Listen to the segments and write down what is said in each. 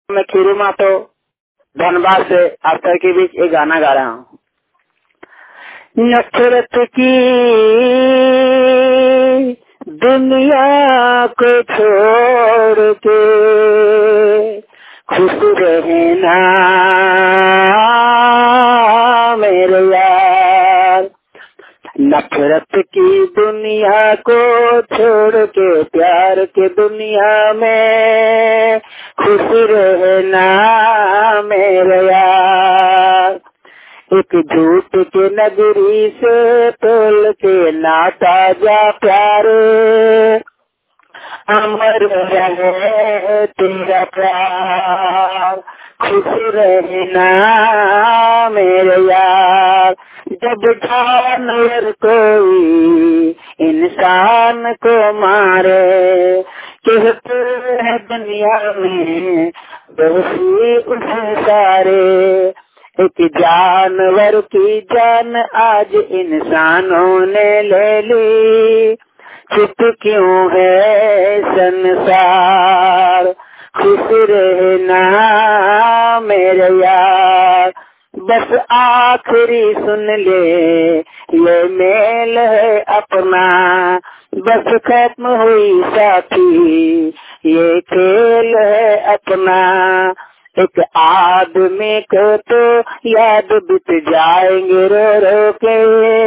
मैं खीरू मातो धनबाद से आप के बीच एक गाना गा रहा हूँ। नफरत की दुनिया को छोड़ के खुश रहना मेरे यार। नफरत की दुनिया को छोड़ के प्यार की दुनिया में खुश रहना मेरे यार। एक झूठ के नगरी से तोल के नाता जा प्यार, अमर रहे तेरा प्यार। खुश रहना मेरे यार। जब जानवर कोई इंसान को मारे, कहते हैं दुनिया में दोषी उसे सारे। एक जानवर की जान आज इंसानों ने ले ली, चुप क्यों है संसार। खुश रहना मेरे यार। बस आखिरी सुन ले ये मेल है अपना, बस खत्म हुई साथी ये खेल है अपना। एक आदमी को तो याद बीत जाएंगे रो रो के,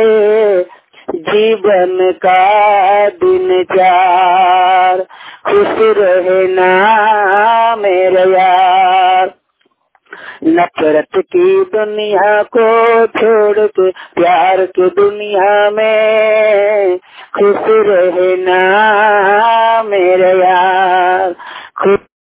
जीवन का दिन चार। खुश रहना मेरे यार। नफरत की दुनिया को छोड़ के प्यार की दुनिया में खुश रहना मेरे यार। खुश